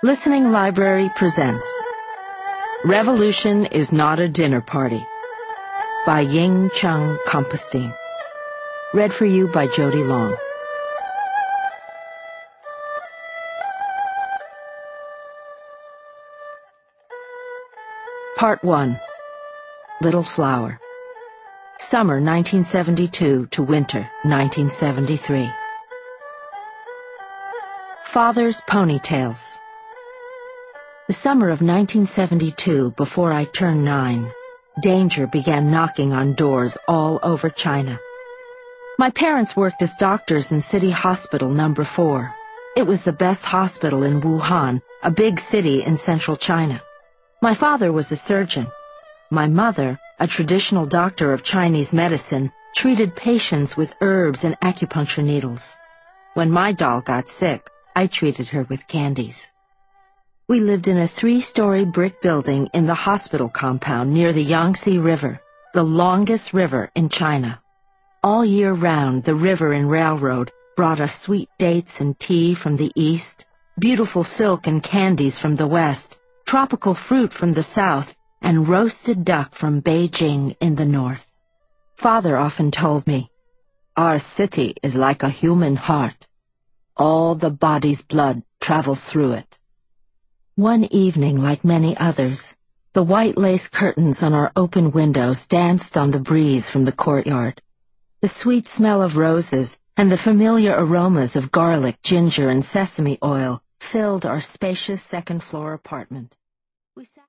Listening Library presents Revolution is Not a Dinner Party by Ying Chung Compostine. Read for you by Jody Long. Part 1. Little Flower. Summer 1972 to winter 1973. Father's Ponytails. The summer of 1972, before I turned 9, danger began knocking on doors all over China. My parents worked as doctors in City Hospital No. 4. It was the best hospital in Wuhan, a big city in central China. My father was a surgeon. My mother, a traditional doctor of Chinese medicine, treated patients with herbs and acupuncture needles. When my doll got sick, I treated her with candies. We lived in a 3-story brick building in the hospital compound near the Yangtze River, the longest river in China. All year round, the river and railroad brought us sweet dates and tea from the east, beautiful silk and candies from the west, tropical fruit from the south, and roasted duck from Beijing in the north. Father often told me, "Our city is like a human heart. All the body's blood travels through it." One evening, like many others, the white lace curtains on our open windows danced on the breeze from the courtyard. The sweet smell of roses and the familiar aromas of garlic, ginger, and sesame oil filled our spacious second-floor apartment.